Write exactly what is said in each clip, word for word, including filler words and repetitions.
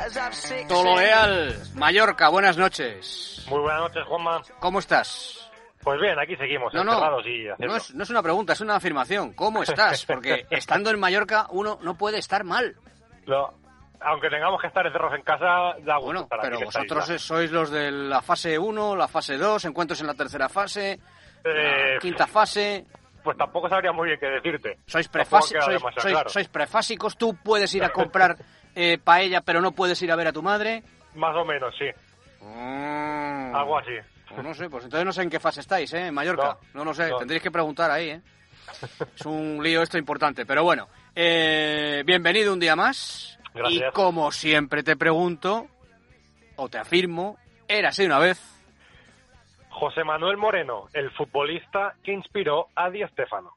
Tolo Leal, Mallorca, buenas noches. Muy buenas noches, Juanma. ¿Cómo estás? Pues bien, aquí seguimos, no, encerrados no, y haciendo. No es, no es una pregunta, es una afirmación. ¿Cómo estás? Porque estando en Mallorca uno no puede estar mal. No, aunque tengamos que estar encerrados en casa, da gusto bueno, estar pero aquí, vosotros es, sois los de la fase uno, la fase dos, encuentros en la tercera fase, eh, la quinta fase. Pues tampoco sabría muy bien qué decirte. Sois, prefasi sois, sois, claro. sois prefásicos, tú puedes ir a comprar eh, paella, pero no puedes ir a ver a tu madre. Más o menos, sí. Mm. Algo así. Pues no sé, pues entonces no sé en qué fase estáis, ¿eh? En Mallorca. No, no lo sé, no. Tendréis que preguntar ahí, ¿eh? Es un lío esto importante, pero bueno. Eh, bienvenido un día más. Gracias. Y como siempre te pregunto, o te afirmo, érase una vez... José Manuel Moreno, el futbolista que inspiró a Di Stéfano.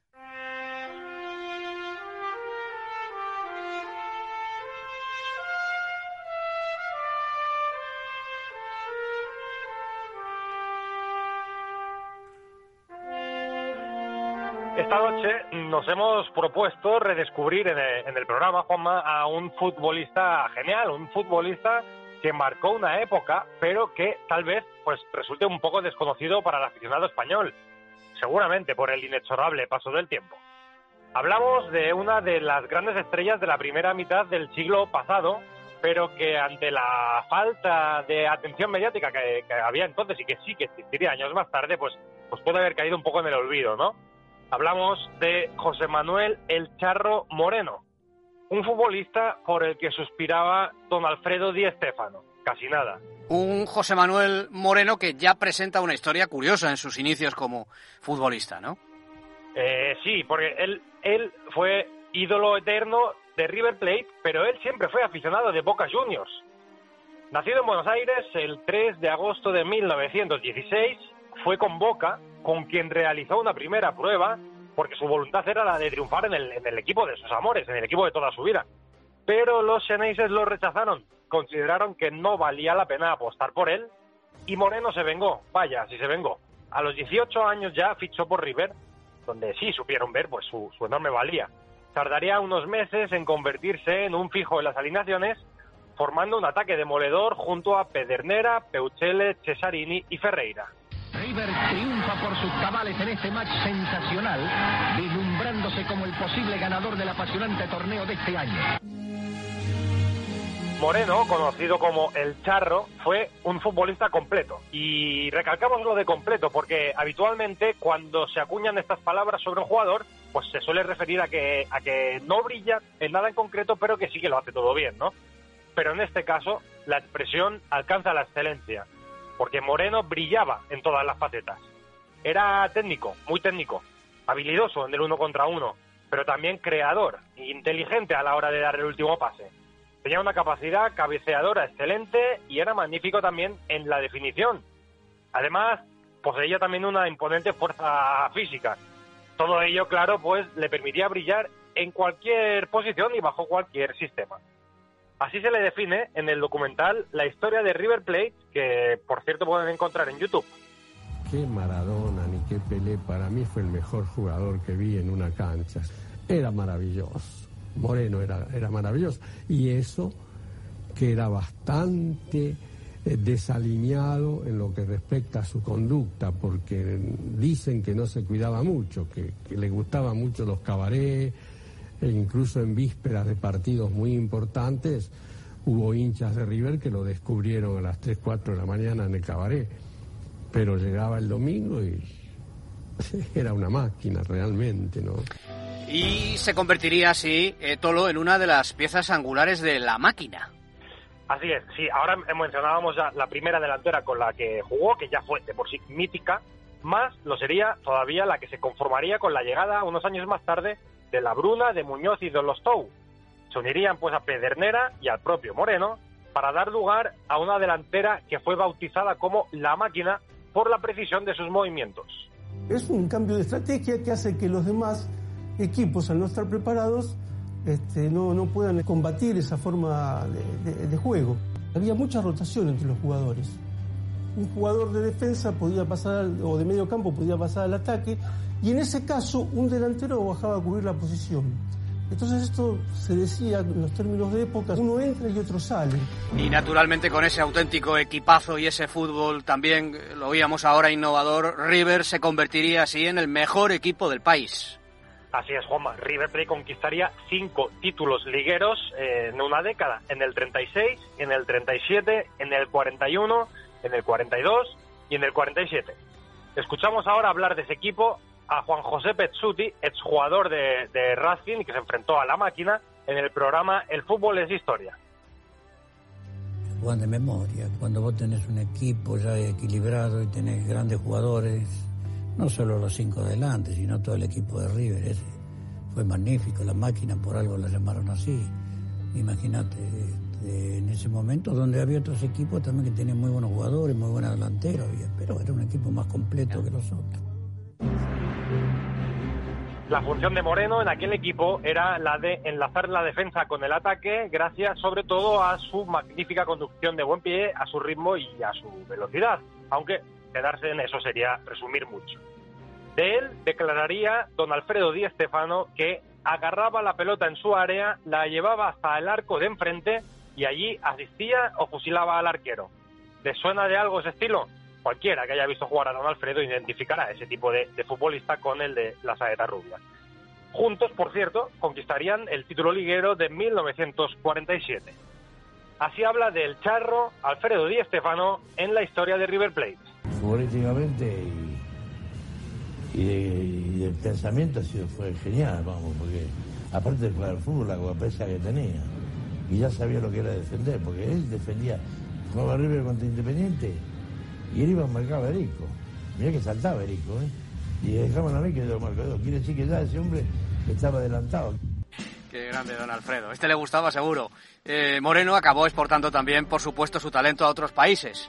Esta noche nos hemos propuesto redescubrir en el, en el programa, Juanma, a un futbolista genial, un futbolista que marcó una época, pero que tal vez pues resulte un poco desconocido para el aficionado español, seguramente por el inexorable paso del tiempo. Hablamos de una de las grandes estrellas de la primera mitad del siglo pasado, pero que ante la falta de atención mediática que, que había entonces y que sí que existiría años más tarde, pues, pues puede haber caído un poco en el olvido, ¿no? Hablamos de José Manuel El Charro Moreno, un futbolista por el que suspiraba don Alfredo Di Stéfano. Casi nada. Un José Manuel Moreno que ya presenta una historia curiosa en sus inicios como futbolista, ¿no? Eh, sí, porque él, él fue ídolo eterno de River Plate, pero él siempre fue aficionado de Boca Juniors. Nacido en Buenos Aires el tres de agosto de mil novecientos dieciséis, fue con Boca, con quien realizó una primera prueba, porque su voluntad era la de triunfar en el, en el equipo de sus amores, en el equipo de toda su vida. Pero los xeneises lo rechazaron, consideraron que no valía la pena apostar por él, y Moreno se vengó, vaya, sí se vengó. A los dieciocho años ya fichó por River, donde sí supieron ver pues su, su enorme valía. Tardaría unos meses en convertirse en un fijo en las alineaciones, formando un ataque demoledor junto a Pedernera, Peuchele, Cesarini y Ferreira. River triunfa por sus cabales en este match sensacional, vislumbrándose como el posible ganador del apasionante torneo de este año. Moreno, conocido como El Charro, fue un futbolista completo. Y recalcamos lo de completo porque habitualmente cuando se acuñan estas palabras sobre un jugador, pues se suele referir a que, a que no brilla en nada en concreto, pero que sí que lo hace todo bien, ¿no? Pero en este caso, la expresión alcanza la excelencia, porque Moreno brillaba en todas las facetas. Era técnico, muy técnico, habilidoso en el uno contra uno, pero también creador e inteligente a la hora de dar el último pase. Tenía una capacidad cabeceadora excelente y era magnífico también en la definición. Además, poseía también una imponente fuerza física. Todo ello, claro, pues le permitía brillar en cualquier posición y bajo cualquier sistema. Así se le define en el documental La historia de River Plate, que por cierto pueden encontrar en YouTube. Qué Maradona ni qué Pelé, para mí fue el mejor jugador que vi en una cancha. Era maravilloso. Moreno era, era maravilloso. Y eso que era bastante eh, desalineado en lo que respecta a su conducta, porque dicen que no se cuidaba mucho, que, que le gustaban mucho los cabarets, e incluso en vísperas de partidos muy importantes hubo hinchas de River que lo descubrieron a las tres, cuatro de la mañana en el cabaret. Pero llegaba el domingo y era una máquina realmente, ¿no? Y se convertiría así, eh, Tolo, en una de las piezas angulares de la máquina. Así es, sí, ahora mencionábamos ya la primera delantera con la que jugó, que ya fue de por sí mítica, más lo sería todavía la que se conformaría con la llegada unos años más tarde de La Bruna, de Muñoz y de los Tou. Se unirían pues a Pedernera y al propio Moreno para dar lugar a una delantera que fue bautizada como La Máquina por la precisión de sus movimientos. Es un cambio de estrategia que hace que los demás equipos, al no estar preparados, este, no, no puedan combatir esa forma de, de, de juego. Había mucha rotación entre los jugadores. Un jugador de defensa podía pasar, al, o de medio campo podía pasar al ataque, y en ese caso un delantero bajaba a cubrir la posición. Entonces esto se decía en los términos de época, uno entra y otro sale. Y naturalmente con ese auténtico equipazo y ese fútbol también, lo oíamos ahora innovador, River se convertiría así en el mejor equipo del país. Así es, Juanma. River Plate conquistaría cinco títulos ligueros eh, en una década. En el treinta y seis, en el treinta y siete, en el cuarenta y uno, en el cuarenta y dos y en el cuarenta y siete. Escuchamos ahora hablar de ese equipo a Juan José Pezzuti, exjugador de, de Racing, que se enfrentó a la máquina en el programa El fútbol es historia. Juegan de memoria. Cuando vos tenés un equipo ya equilibrado y tenés grandes jugadores, no solo los cinco delante, sino todo el equipo de River, ese fue magnífico. La máquina por algo la llamaron así. Imagínate, en ese momento donde había otros equipos también que tenían muy buenos jugadores, muy buenos delanteros, pero era un equipo más completo que los otros. La función de Moreno en aquel equipo era la de enlazar la defensa con el ataque, gracias sobre todo a su magnífica conducción de buen pie, a su ritmo y a su velocidad, aunque quedarse en eso sería resumir mucho. De él declararía don Alfredo Di Stéfano que agarraba la pelota en su área, la llevaba hasta el arco de enfrente y allí asistía o fusilaba al arquero. ¿Les suena de algo ese estilo? Cualquiera que haya visto jugar a don Alfredo identificará ese tipo de, de futbolista con el de la saeta rubia. Juntos, por cierto, conquistarían el título liguero de mil novecientos cuarenta y siete. Así habla del charro Alfredo Di Stéfano en la historia de River Plate. Futbolísticamente y, y, de, y del pensamiento ha sido, fue genial, vamos, porque aparte de jugar al fútbol, la cabeza que tenía, y ya sabía lo que era defender, porque él defendía, jugaba River contra Independiente, y él iba a marcar a Erico. Mirá que saltaba Erico, ¿eh? Y dejaban a mí que yo lo marco dos. Quiere decir que ya ese hombre estaba adelantado. Qué grande don Alfredo. Este le gustaba seguro. Eh, Moreno acabó exportando también, por supuesto, su talento a otros países.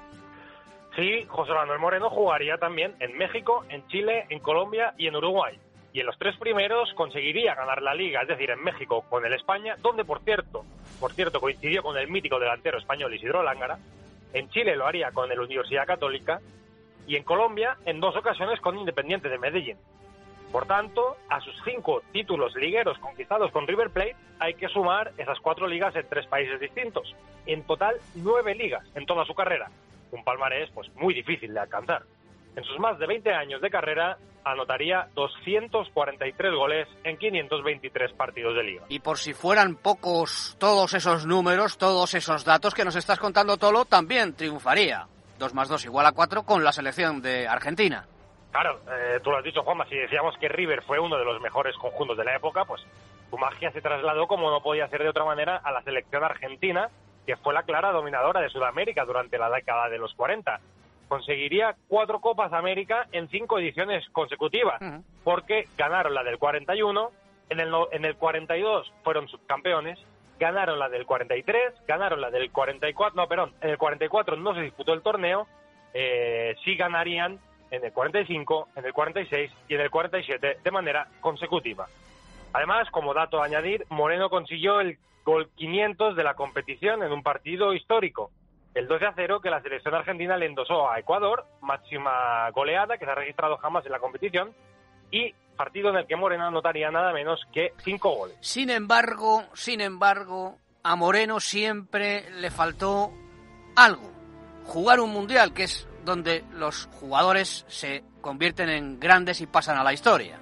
Sí, José Manuel Moreno jugaría también en México, en Chile, en Colombia y en Uruguay. Y en los tres primeros conseguiría ganar la Liga, es decir, en México con el España, donde, por cierto, por cierto coincidió con el mítico delantero español Isidro Lángara. En Chile lo haría con el Universidad Católica y en Colombia en dos ocasiones con Independiente de Medellín. Por tanto, a sus cinco títulos ligueros conquistados con River Plate hay que sumar esas cuatro ligas en tres países distintos. En total, nueve ligas en toda su carrera. Un palmarés pues muy difícil de alcanzar. En sus más de veinte años de carrera anotaría doscientos cuarenta y tres goles en quinientos veintitrés partidos de liga. Y por si fueran pocos todos esos números, todos esos datos que nos estás contando, Tolo, también triunfaría. dos más dos igual a cuatro con la selección de Argentina. Claro, eh, tú lo has dicho, Juanma, si decíamos que River fue uno de los mejores conjuntos de la época, pues su magia se trasladó, como no podía ser de otra manera, a la selección argentina, que fue la clara dominadora de Sudamérica durante la década de los cuarenta. Conseguiría cuatro Copas América en cinco ediciones consecutivas, uh-huh. porque ganaron la del cuarenta y uno, en el, no, en el cuarenta y dos fueron subcampeones, ganaron la del cuarenta y tres, ganaron la del cuarenta y cuatro, no, perdón, en el cuarenta y cuatro no se disputó el torneo, eh, sí ganarían en el cuarenta y cinco, en el cuarenta y seis y en el cuarenta y siete de manera consecutiva. Además, como dato a añadir, Moreno consiguió el gol quinientos de la competición en un partido histórico, el doce a cero que la selección argentina le endosó a Ecuador, máxima goleada que se ha registrado jamás en la competición, y partido en el que Moreno anotaría nada menos que cinco goles. Sin embargo, sin embargo, a Moreno siempre le faltó algo, jugar un mundial, que es donde los jugadores se convierten en grandes y pasan a la historia.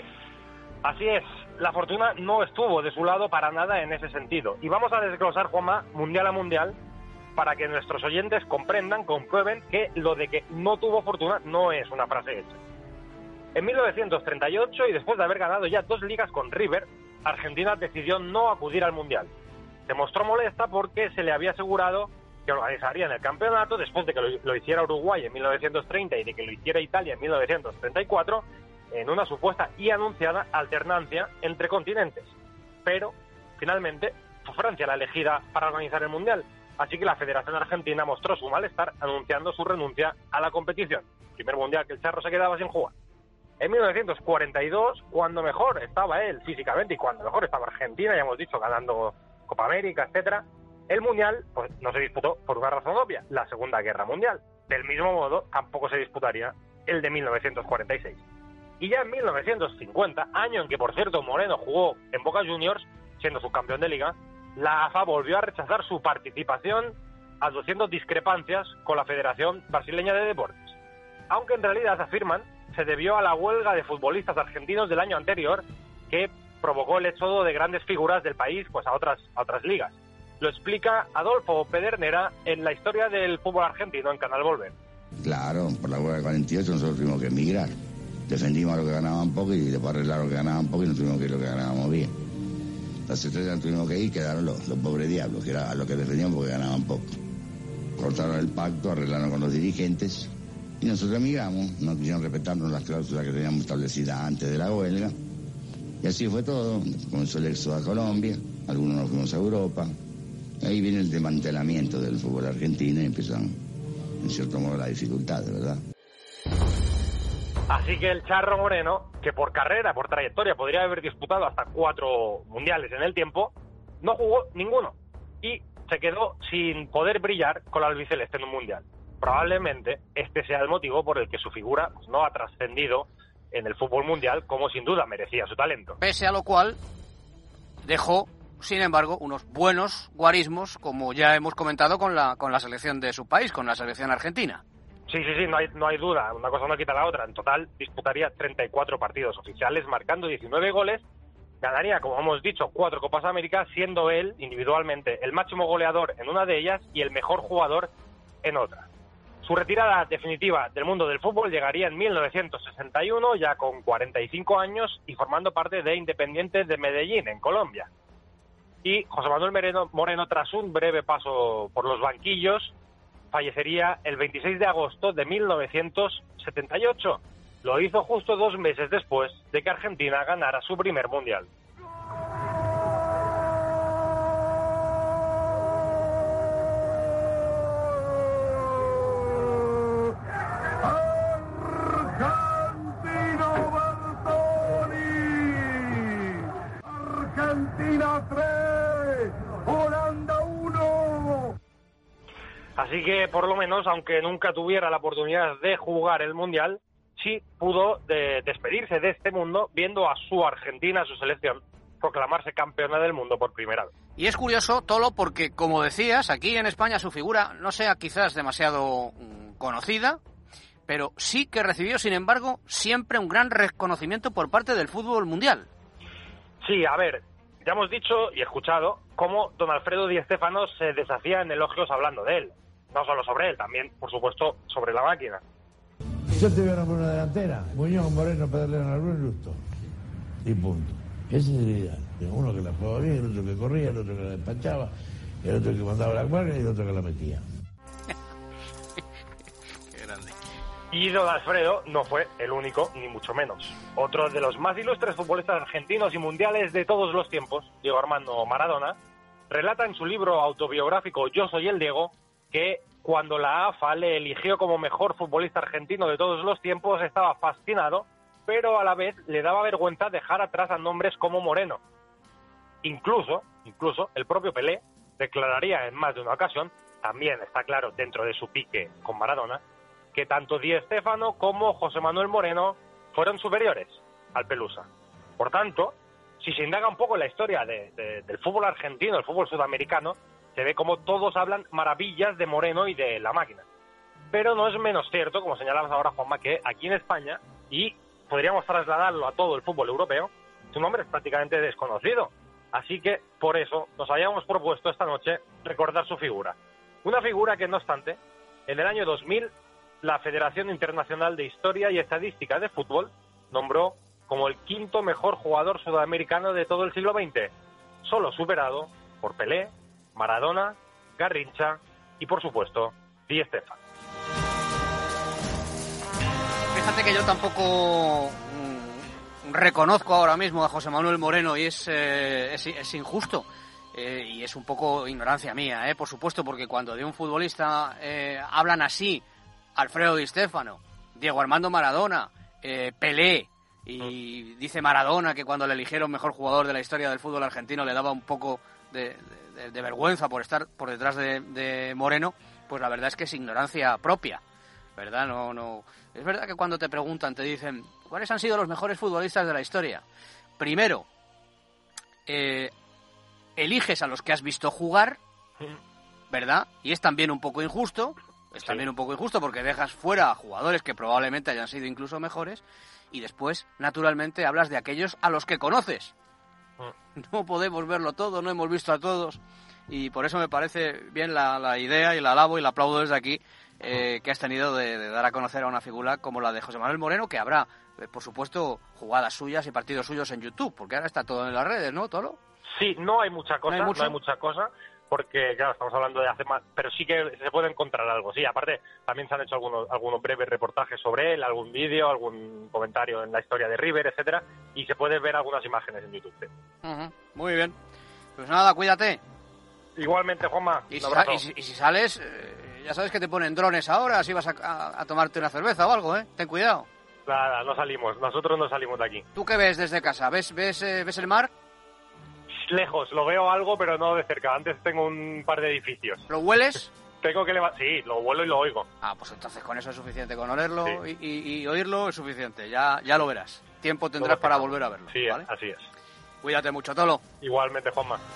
Así es, la fortuna no estuvo de su lado para nada en ese sentido. Y vamos a desglosar, Juanma, mundial a mundial, para que nuestros oyentes comprendan, comprueben que lo de que no tuvo fortuna no es una frase hecha. En mil novecientos treinta y ocho, y después de haber ganado ya dos ligas con River, Argentina decidió no acudir al mundial. Se mostró molesta porque se le había asegurado que organizarían el campeonato después de que lo, lo hiciera Uruguay en mil novecientos treinta y de que lo hiciera Italia en mil novecientos treinta y cuatro, en una supuesta y anunciada alternancia entre continentes. Pero, finalmente, fue Francia la elegida para organizar el Mundial, así que la Federación Argentina mostró su malestar anunciando su renuncia a la competición. Primer Mundial que el Charro se quedaba sin jugar. En mil novecientos cuarenta y dos, cuando mejor estaba él físicamente y cuando mejor estaba Argentina, ya hemos dicho, ganando Copa América, etcétera, el Mundial pues no se disputó por una razón obvia, la Segunda Guerra Mundial. Del mismo modo, tampoco se disputaría el de mil novecientos cuarenta y seis. Y ya en mil novecientos cincuenta, año en que, por cierto, Moreno jugó en Boca Juniors, siendo subcampeón de Liga, la A F A volvió a rechazar su participación, aduciendo discrepancias con la Federación Brasileña de Deportes. Aunque en realidad, afirman, se debió a la huelga de futbolistas argentinos del año anterior, que provocó el éxodo de grandes figuras del país pues a otras, a otras ligas. Lo explica Adolfo Pedernera en La historia del fútbol argentino en Canal Volver. Claro, por la huelga del cuarenta y ocho nosotros tuvimos que emigrar. Defendimos a los que ganaban poco y después arreglaron a los que ganaban poco y nos tuvimos que ir a los que ganábamos bien. Las estrellas no tuvimos que ir, quedaron los, los pobres diablos, que eran a los que defendíamos porque ganaban poco. Cortaron el pacto, arreglaron con los dirigentes y nosotros emigramos. No quisieron respetarnos las cláusulas que teníamos establecidas antes de la huelga. Y así fue todo. Comenzó el éxodo a Colombia, algunos nos fuimos a Europa. Ahí viene el desmantelamiento del fútbol argentino y empiezan, en cierto modo, las dificultades, ¿verdad? Así que el Charro Moreno, que por carrera, por trayectoria, podría haber disputado hasta cuatro mundiales en el tiempo, no jugó ninguno y se quedó sin poder brillar con la albiceleste en un mundial. Probablemente este sea el motivo por el que su figura pues, no ha trascendido en el fútbol mundial como sin duda merecía su talento. Pese a lo cual, dejó, sin embargo, unos buenos guarismos, como ya hemos comentado con la, con la selección de su país, con la selección argentina. Sí, sí, sí, no hay, no hay duda, una cosa no quita la otra. En total disputaría treinta y cuatro partidos oficiales, marcando diecinueve goles, ganaría, como hemos dicho, cuatro Copas América, siendo él, individualmente, el máximo goleador en una de ellas y el mejor jugador en otra. Su retirada definitiva del mundo del fútbol llegaría en mil novecientos sesenta y uno, ya con cuarenta y cinco años y formando parte de Independiente de Medellín, en Colombia. Y José Manuel Moreno, Moreno, tras un breve paso por los banquillos, fallecería el veintiséis de agosto de mil novecientos setenta y ocho. Lo hizo justo dos meses después de que Argentina ganara su primer mundial. Argentina tres, Holanda uno. Así que, por lo menos, aunque nunca tuviera la oportunidad de jugar el Mundial, sí pudo de despedirse de este mundo viendo a su Argentina, a su selección, proclamarse campeona del mundo por primera vez. Y es curioso, Tolo, porque, como decías, aquí en España su figura no sea quizás demasiado mm, conocida, pero sí que recibió, sin embargo, siempre un gran reconocimiento por parte del fútbol mundial. Sí, a ver, ya hemos dicho y escuchado cómo don Alfredo Di Stéfano se deshacía en elogios hablando de él. No solo sobre él, también, por supuesto, sobre la máquina. Yo te voy a nombrar una delantera. Muñoz, Moreno, Pedernera, Luis, Lusto. Y punto. Ese es el ideal. Uno que la jugaba bien, el otro que corría, el otro que la despachaba, el otro que mandaba la cuerda y el otro que la metía. Qué grande. Y don Alfredo no fue el único, ni mucho menos. Otro de los más ilustres futbolistas argentinos y mundiales de todos los tiempos, Diego Armando Maradona, relata en su libro autobiográfico Yo soy el Diego que cuando la A F A le eligió como mejor futbolista argentino de todos los tiempos estaba fascinado, pero a la vez le daba vergüenza dejar atrás a nombres como Moreno. Incluso, incluso el propio Pelé declararía en más de una ocasión, también está claro dentro de su pique con Maradona, que tanto Di Stéfano como José Manuel Moreno fueron superiores al Pelusa. Por tanto, si se indaga un poco en la historia de, de, del fútbol argentino, el fútbol sudamericano, se ve como todos hablan maravillas de Moreno y de la máquina. Pero no es menos cierto, como señalabas ahora, Juanma, que aquí en España, y podríamos trasladarlo a todo el fútbol europeo, su nombre es prácticamente desconocido. Así que, por eso, nos habíamos propuesto esta noche recordar su figura. Una figura que, no obstante, en el año dos mil, la Federación Internacional de Historia y Estadística de Fútbol nombró como el quinto mejor jugador sudamericano de todo el siglo veinte, solo superado por Pelé, Maradona, Garrincha y, por supuesto, Di Stéfano. Fíjate que yo tampoco mmm, reconozco ahora mismo a José Manuel Moreno y es, eh, es, es injusto. Eh, y es un poco ignorancia mía, eh, por supuesto, porque cuando de un futbolista eh, hablan así, Alfredo Di Stéfano, Diego Armando Maradona, eh, Pelé, y dice Maradona que cuando le eligieron mejor jugador de la historia del fútbol argentino le daba un poco de, de, de vergüenza por estar por detrás de, de Moreno, pues la verdad es que es ignorancia propia, ¿verdad? No, no. Es verdad que cuando te preguntan, te dicen ¿cuáles han sido los mejores futbolistas de la historia? Primero, eh, eliges a los que has visto jugar, ¿verdad? Y es también un poco injusto, es también un poco injusto porque dejas fuera a jugadores que probablemente hayan sido incluso mejores, y después, naturalmente, hablas de aquellos a los que conoces. No podemos verlo todo, no hemos visto a todos, y por eso me parece bien la, la idea, y la alabo y la aplaudo desde aquí, eh, que has tenido de, de dar a conocer a una figura como la de José Manuel Moreno, que habrá, eh, por supuesto, jugadas suyas y partidos suyos en YouTube, porque ahora está todo en las redes, ¿no, Tolo? Sí, no hay mucha cosa, no hay, no hay mucha cosa, porque, claro, estamos hablando de hace más, pero sí que se puede encontrar algo, sí, aparte también se han hecho algunos, algunos breves reportajes sobre él, algún vídeo, algún comentario en la historia de River, etcétera, y se puede ver algunas imágenes en YouTube. Sí. Uh-huh. Muy bien, pues nada, cuídate. Igualmente, Juanma, y, un si, abrazo. y, si, y si sales, eh, ya sabes que te ponen drones ahora, si vas a, a, a tomarte una cerveza o algo, ¿eh? Ten cuidado. Nada, no salimos, nosotros no salimos de aquí. ¿Tú qué ves desde casa? ¿Ves, ves, eh, ves el mar? Lejos, lo veo algo, pero no de cerca. Antes tengo un par de edificios. ¿Lo hueles? Tengo que levantar. Sí, lo vuelo y lo oigo. Ah, pues entonces con eso es suficiente. Con olerlo sí. y, y, y oírlo es suficiente. Ya, ya lo verás. Tiempo tendrás para volver a verlo. Sí, ¿vale? así es. Cuídate mucho, Tolo. Igualmente, Juanma.